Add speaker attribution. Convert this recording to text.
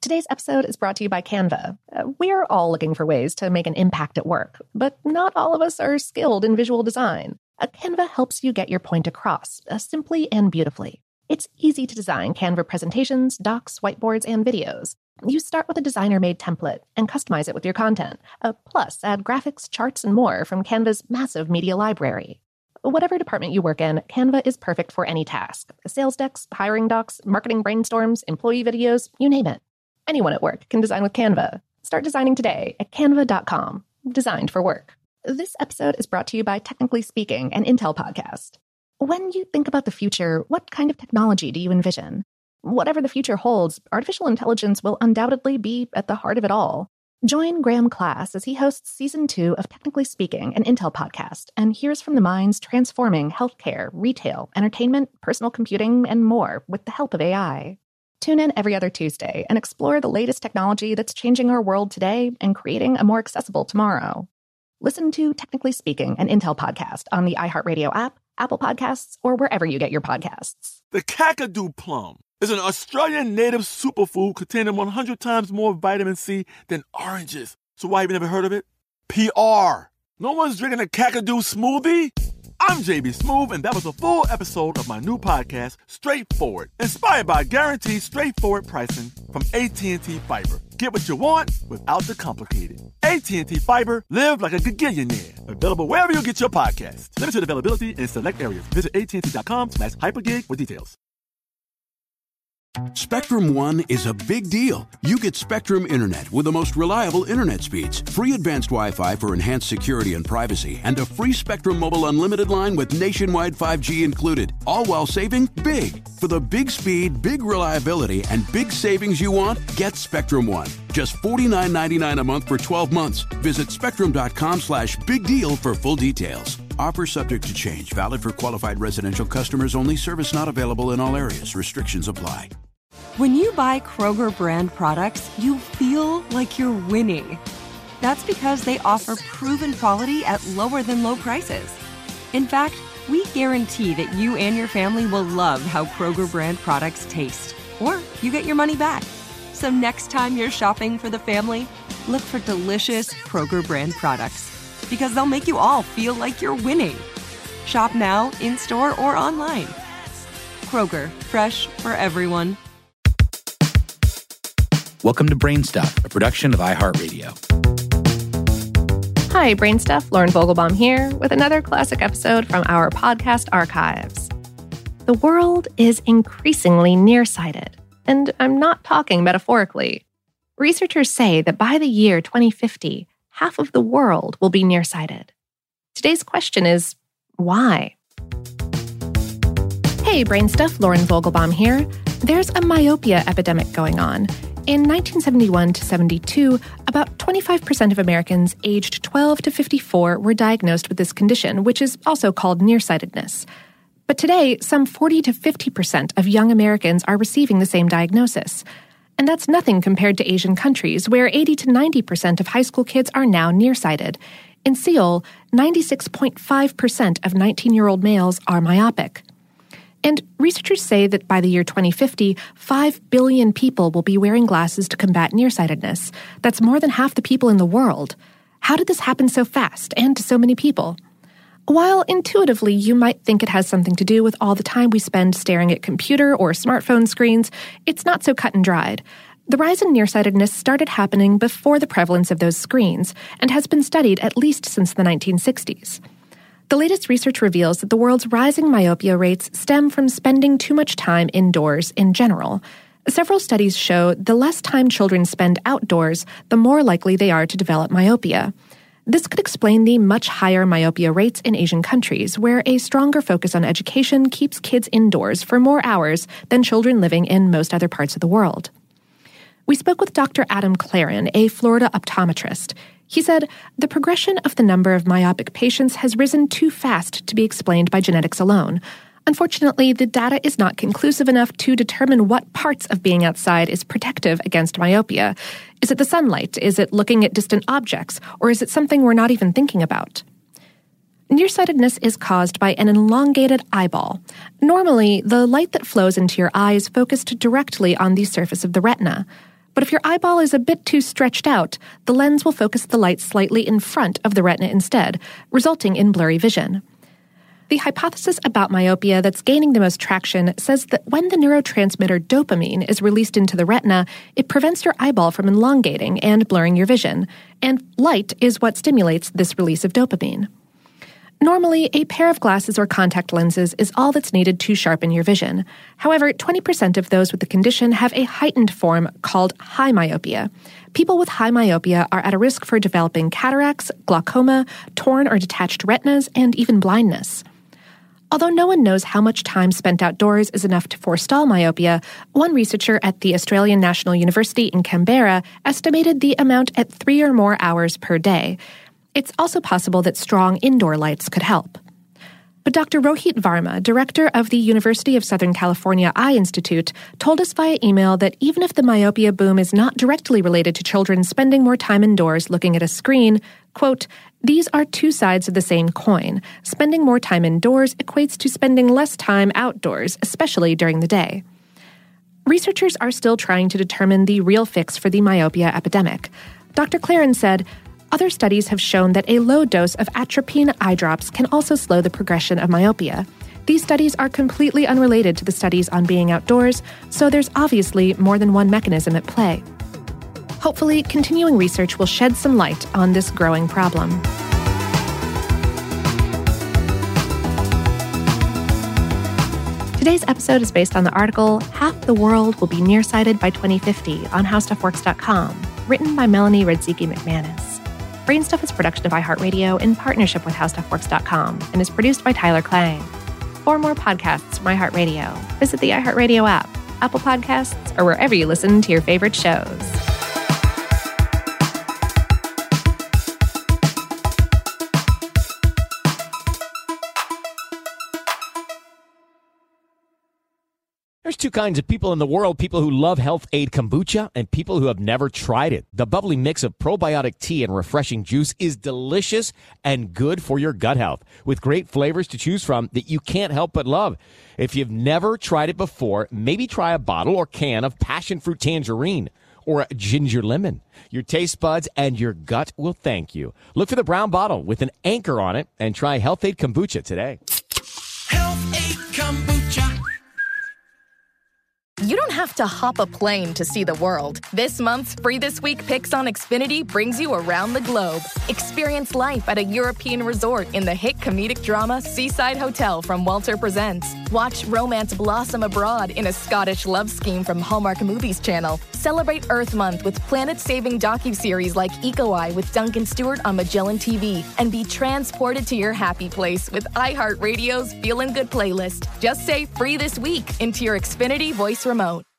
Speaker 1: Today's episode is brought to you by Canva. We're all looking for ways to make an impact at work, but not all of us are skilled in visual design. Canva helps you get your point across, simply and beautifully. It's easy to design Canva presentations, docs, whiteboards, and videos. You start with a designer-made template and customize it with your content. Plus, add graphics, charts, and more from Canva's massive media library. Whatever department you work in, Canva is perfect for any task. Sales decks, hiring docs, marketing brainstorms, employee videos, you name it. Anyone at work can design with Canva. Start designing today at canva.com. Designed for work. This episode is brought to you by Technically Speaking, an Intel podcast. When you think about the future, what kind of technology do you envision? Whatever the future holds, artificial intelligence will undoubtedly be at the heart of it all. Join Graham Class as he hosts Season 2 of Technically Speaking, an Intel podcast, and hears from the minds transforming healthcare, retail, entertainment, personal computing, and more with the help of AI. Tune in every other Tuesday and explore the latest technology that's changing our world today and creating a more accessible tomorrow. Listen to Technically Speaking, an Intel podcast on the iHeartRadio app, Apple Podcasts, or wherever you get your podcasts.
Speaker 2: The Kakadu plum is an Australian native superfood containing 100 times more vitamin C than oranges. So why have you never heard of it? PR. No one's drinking a Kakadu smoothie? I'm JB Smoove, and that was a full episode of my new podcast, Straightforward, inspired by guaranteed straightforward pricing from AT&T Fiber. Get what you want without the complicated. AT&T Fiber, live like a gigillionaire. Available wherever you get your podcasts. Limited availability in select areas. Visit AT&T.com/hypergig for details.
Speaker 3: Spectrum One is a big deal. You get Spectrum Internet with the most reliable internet speeds, free advanced Wi-Fi for enhanced security and privacy, and a free Spectrum Mobile Unlimited line with nationwide 5G included, all while saving big. For the big speed, big reliability, and big savings you want, get Spectrum One. Just $49.99 a month for 12 months. Visit spectrum.com/big deal for full details. Offer subject to change. Valid for qualified residential customers only. Service not available in all areas. Restrictions apply.
Speaker 4: When you buy Kroger brand products, you feel like you're winning. That's because they offer proven quality at lower than low prices. In fact, we guarantee that you and your family will love how Kroger brand products taste, or you get your money back. So next time you're shopping for the family, look for delicious Kroger brand products, because they'll make you all feel like you're winning. Shop now, in-store, or online. Kroger, fresh for everyone.
Speaker 5: Welcome to Brainstuff, a production of iHeartRadio.
Speaker 1: Hi, Brainstuff. Lauren Vogelbaum here with another classic episode from our podcast archives. The world is increasingly nearsighted, and I'm not talking metaphorically. Researchers say that by the year 2050, half of the world will be nearsighted. Today's question is, why? Hey, Brainstuff. Lauren Vogelbaum here. There's a myopia epidemic going on. In 1971 to 72, about 25% of Americans aged 12 to 54 were diagnosed with this condition, which is also called nearsightedness. But today, some 40 to 50% of young Americans are receiving the same diagnosis. And that's nothing compared to Asian countries, where 80 to 90% of high school kids are now nearsighted. In Seoul, 96.5% of 19-year-old males are myopic. And researchers say that by the year 2050, 5 billion people will be wearing glasses to combat nearsightedness. That's more than half the people in the world. How did this happen so fast and to so many people? While intuitively you might think it has something to do with all the time we spend staring at computer or smartphone screens, it's not so cut and dried. The rise in nearsightedness started happening before the prevalence of those screens and has been studied at least since the 1960s. The latest research reveals that the world's rising myopia rates stem from spending too much time indoors in general. Several studies show the less time children spend outdoors, the more likely they are to develop myopia. This could explain the much higher myopia rates in Asian countries, where a stronger focus on education keeps kids indoors for more hours than children living in most other parts of the world. We spoke with Dr. Adam Claren, a Florida optometrist. He said, the progression of the number of myopic patients has risen too fast to be explained by genetics alone. Unfortunately, the data is not conclusive enough to determine what parts of being outside is protective against myopia. Is it the sunlight? Is it looking at distant objects? Or is it something we're not even thinking about? Nearsightedness is caused by an elongated eyeball. Normally, the light that flows into your eye is focused directly on the surface of the retina. But if your eyeball is a bit too stretched out, the lens will focus the light slightly in front of the retina instead, resulting in blurry vision. The hypothesis about myopia that's gaining the most traction says that when the neurotransmitter dopamine is released into the retina, it prevents your eyeball from elongating and blurring your vision, and light is what stimulates this release of dopamine. Normally, a pair of glasses or contact lenses is all that's needed to sharpen your vision. However, 20% of those with the condition have a heightened form called high myopia. People with high myopia are at a risk for developing cataracts, glaucoma, torn or detached retinas, and even blindness. Although no one knows how much time spent outdoors is enough to forestall myopia, one researcher at the Australian National University in Canberra estimated the amount at 3 or more hours per day. It's also possible that strong indoor lights could help. But Dr. Rohit Varma, director of the University of Southern California Eye Institute, told us via email that even if the myopia boom is not directly related to children spending more time indoors looking at a screen, quote, "These are two sides of the same coin. Spending more time indoors equates to spending less time outdoors, especially during the day." Researchers are still trying to determine the real fix for the myopia epidemic. Dr. Claren said, "Other studies have shown that a low dose of atropine eye drops can also slow the progression of myopia. These studies are completely unrelated to the studies on being outdoors, so there's obviously more than one mechanism at play." Hopefully, continuing research will shed some light on this growing problem. Today's episode is based on the article Half the World Will Be Nearsighted by 2050 on HowStuffWorks.com, written by Melanie Radzicki McManus. Brainstuff is a production of iHeartRadio in partnership with HowStuffWorks.com and is produced by Tyler Klang. For more podcasts from iHeartRadio, visit the iHeartRadio app, Apple Podcasts, or wherever you listen to your favorite shows.
Speaker 6: There's two kinds of people in the world, people who love Health Aid Kombucha and people who have never tried it. The bubbly mix of probiotic tea and refreshing juice is delicious and good for your gut health, with great flavors to choose from that you can't help but love. If you've never tried it before, maybe try a bottle or can of passion fruit tangerine or a ginger lemon. Your taste buds and your gut will thank you. Look for the brown bottle with an anchor on it and try Health Aid Kombucha today.
Speaker 7: Health Aid Kombucha.
Speaker 8: You don't have to hop a plane to see the world. This month's Free This Week Picks on Xfinity brings you around the globe. Experience life at a European resort in the hit comedic drama Seaside Hotel from Walter Presents. Watch romance blossom abroad in a Scottish love scheme from Hallmark Movies Channel. Celebrate Earth Month with planet-saving docuseries like Eco Eye with Duncan Stewart on Magellan TV. And be transported to your happy place with iHeartRadio's Feelin' Good playlist. Just say Free This Week into your Xfinity voice remote.